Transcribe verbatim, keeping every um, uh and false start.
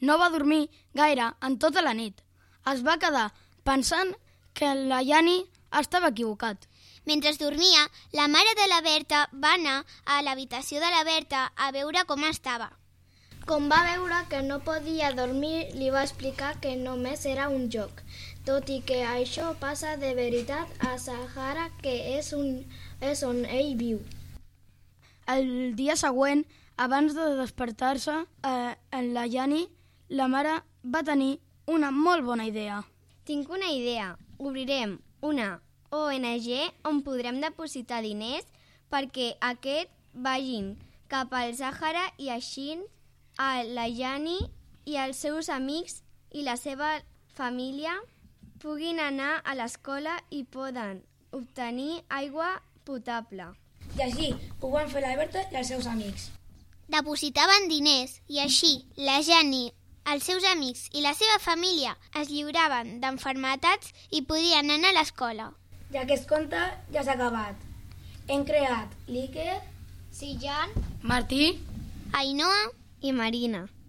no va dormir gaire en tota la nit. Es va quedar pensant que la Yani estava equivocat. Mentre dormia, la mare de la Berta va anar a l'habitació de la Berta a veure com estava. Com va veure que no podia dormir, li va explicar que només era un joc, tot i que això passa de veritat a Sahara, que és, un, és on ell viu. El dia següent, abans de despertar-se, eh, en la Yani, la mare va tenir una molt bona idea. Tinc una idea. Obrirem una O N G on podrem depositar diners perquè aquest vagin cap al Sàhara i així a la Yani i els seus amics i la seva família puguin anar a l'escola i poden obtenir aigua potable. I així ho van fer la Berta i els seus amics. Depositaven diners i així la Yani, els seus amics i la seva família es lliuraven d'enfermetats i podien anar a l'escola. I aquest conte ja s'ha acabat. Hem creat l'Iker, Sillan, Martí, Ainhoa I Marina.